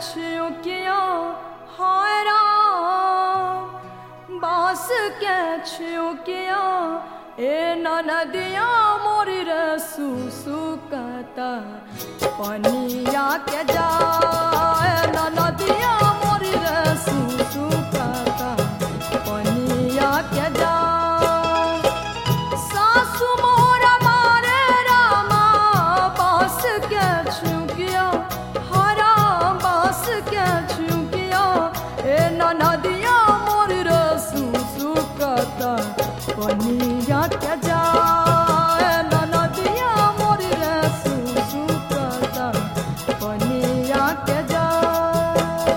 छुकिया हाय राम बास के छुकिया ए ननदिया मोरी रे सुसुकता पनिया के जाए ननदिया मोरी रे सुसुकता पनिया के जाए सासु मोरा मारे रामा बास के छुकिया हरा बास के छुकिया ए ननदिया मोरी रे सुसुकता पनिया के जाए ननदिया मोरी रे सुसुकता पनिया के जाए।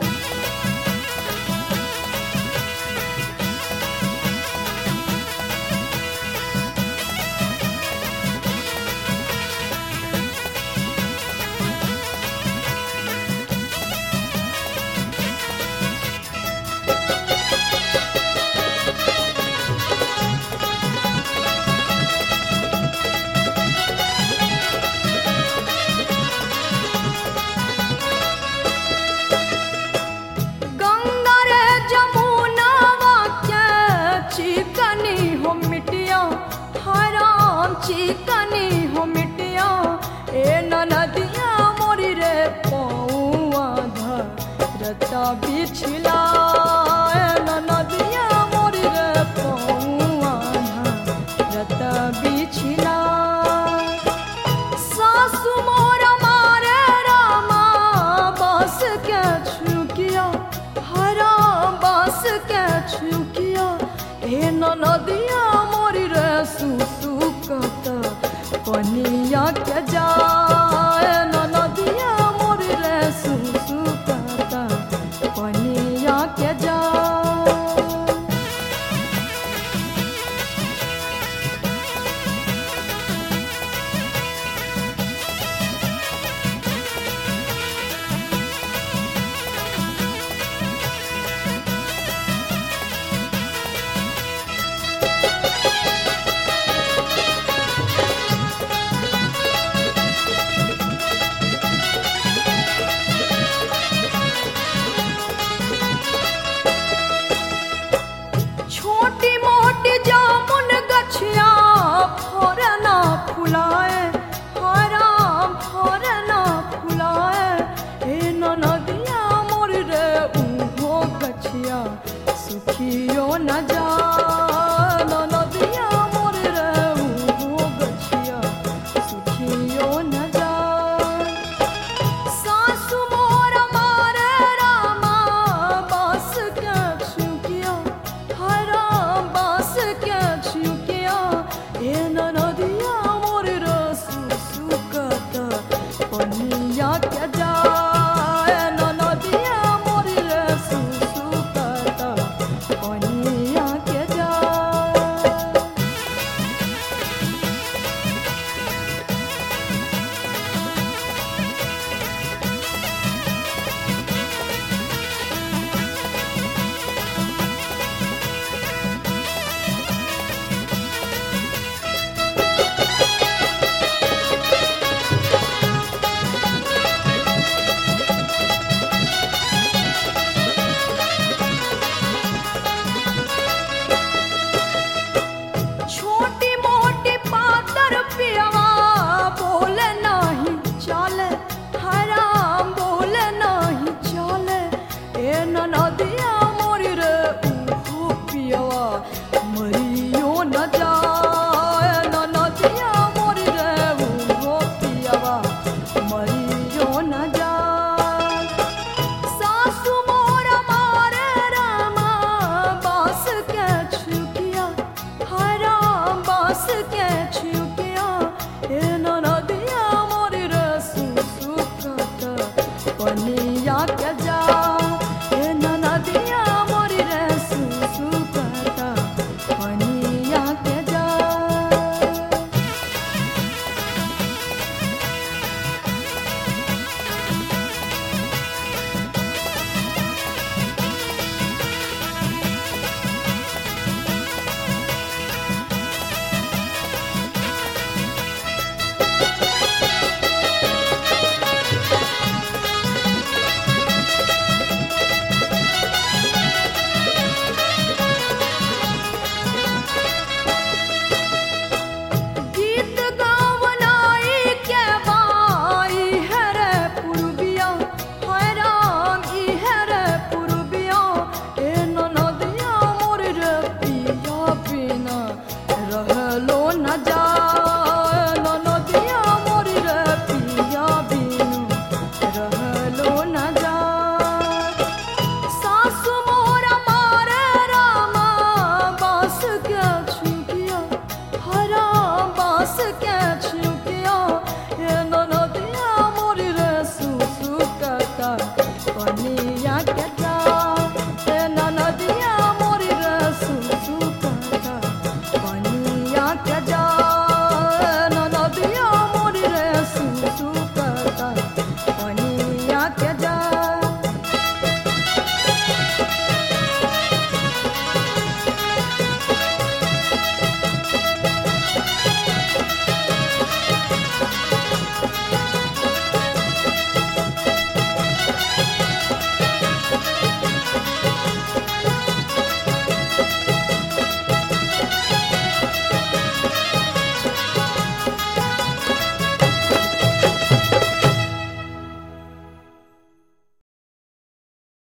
गंगा रे जमुना वाक्य चिकनी हो मिटिया हराम चिकनी हो मिटिया ए ननदिया मोरी रे पौआ धरता बिछला ए ननदिया मोरी रे पौआ धरता बिछला सासु मोरा मारे रामा बास के छुकिया हरा बास के छुकिया ए ननदिया मोरी रे सुसुकता पनिया के जा